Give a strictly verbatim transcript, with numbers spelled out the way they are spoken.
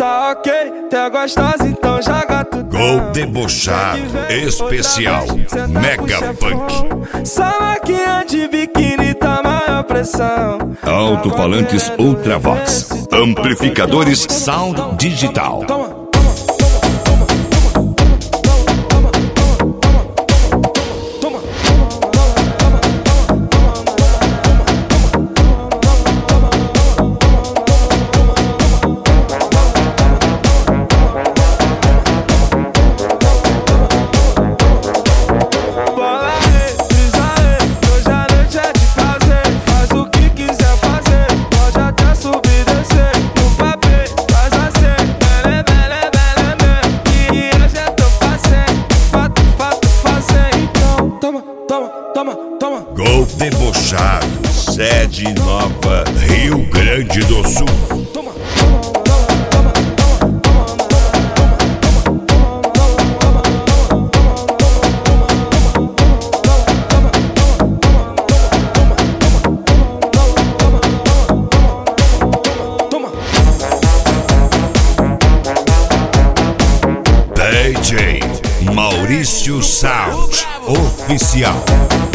Tá ok, tá gostosa, então joga tudo. Gol debochado, especial, Mega Funk. Só maquinha de biquíni tá maior pressão. Alto-falantes Ultravox, amplificadores Sound Digital. Toma. Toma, toma. Gol debochado, sede nova, Rio Grande do Sul. Toma. D J Maurício Sound Oficial.